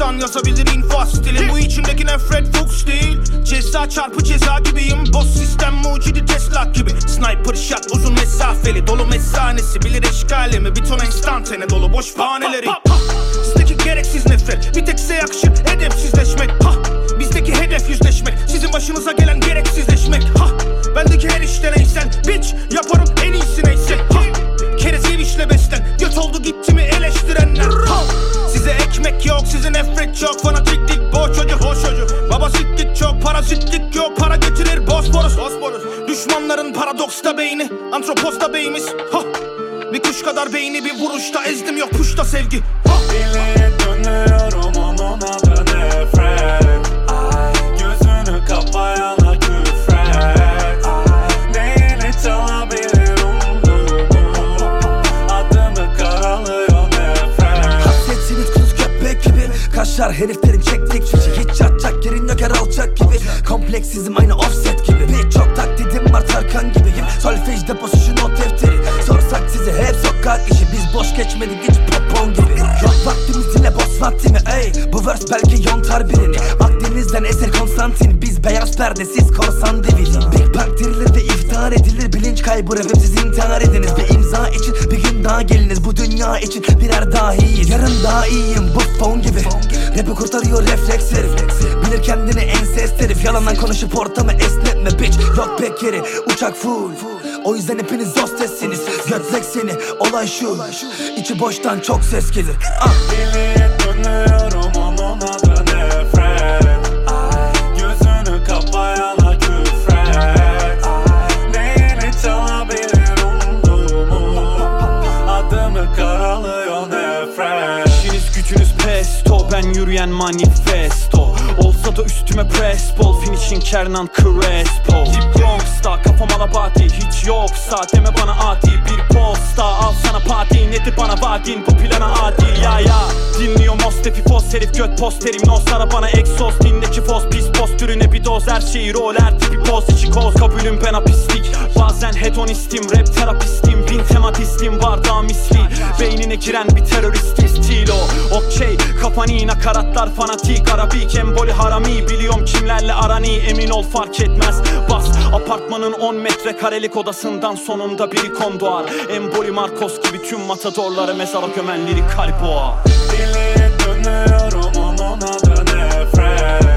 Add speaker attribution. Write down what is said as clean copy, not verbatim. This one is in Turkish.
Speaker 1: Baştan yazabilir infaz stili. Bu içimdeki nefret Fuchs değil. Ceza çarpı ceza gibiyim. Boss sistem mucidi Tesla gibi. Sniper shot uzun mesafeli. Dolu mesanesi bilir eşkalimi. Bir ton enstantane dolu boş bahaneleri. Sizdeki gereksiz nefret bir tek size yakışır edepsizleşmek. Bizdeki hedef yüzleşmek. Sizin başınıza gelen gereksizleşmek. Bendeki her işte neysen bitch yaparım en iyisi neyse. Kere sevişle beslen. Göt oldu gitti mi eleştirenler. Size ekmek yok, size nefret çok. Fanatiklik boş çocuk, boş çocuk. Babasitlik çok, parazitlik yok. Para getirir Bosporus. Düşmanların paradoksta beyni, antroposta beyimiz. Bir kuş kadar beyni bir vuruşta ezdim, yok puşta sevgi.
Speaker 2: Dile dönüyorum onun adı nefret. Gözünü kapayana küfret. Neyini çalabilir umduğumu. Adımı karalıyor nefret.
Speaker 3: Hasretsiniz kuz köpek gibi. Kaşlar heriflerin çektik fişi. Hiç çatacak yerin yok her alçak gibi. Kompleksizm aynı offset gibi. Birçok taklidim var Tarkan gibiyim. Solfej deposu şu not defteri. Sorsak size hep sokak işi. Biz boş geçmedik hiç popon gibi. Yok vaktimiz yine boss vaktimi ey. Bu vers belki yontar birini. Akdeniz'den eser Konstantin. Biz beyaz perde siz korsan divili. Big Bang dirilir ve iftihar edilir. Bilinç kaybı rapim siz intihar ediniz. Bir imza için bir gün daha geliniz. Bu dünya için birer dahiyiz. Yarın daha iyiyim bu phone gibi. Rap'i kurtarıyor refleks herif. Bilir kendini ensest herif. Yalandan konuşup ortamı esnetme bitch. Yok pek yeri uçak full. O yüzden hepiniz hostessiniz. Götlek seni olay şu. İçi boştan çok ses gelir.
Speaker 2: Dile dönüyorum onun adı nefret. Gözünü kapayana küfret. Neyini çalabilir umduğumu. Adımı karalıyor nefret.
Speaker 4: İşiniz gücünüz pesto, ben yürüyen manifesto. Olsa da üstüme press ball, finishing Kernan Crespo. Deep Bronx'ta kafam alabati, hiç yoksa deme bana adi. Bir posta al sana pati, nedir bana vaadin, bu plana adi. Ya dinliyor Mostefi Fos, herif göt posterim. No sana bana egzoz, dinle fos. Pis postürüne bir doz, her şeyi rol, her tipi poz. İçi koz, kabulüm ben pislik. Bazen hedonistim, rap terapistim. Bin tematistim, bardağı misli. Beynine giren bir teröristim, stilo. Okey, kafani nakaratlar fanatik. Arabik, emboli harami. Biliyorum kimlerle arani, emin ol fark etmez. Bas, apartmanın 10 metrekarelik odasından sonunda biri kondoğar. Emboli Marcos gibi tüm matadorları mezara gömen lirik kalboğa.
Speaker 2: Dile dönüyorum onun adı nefret.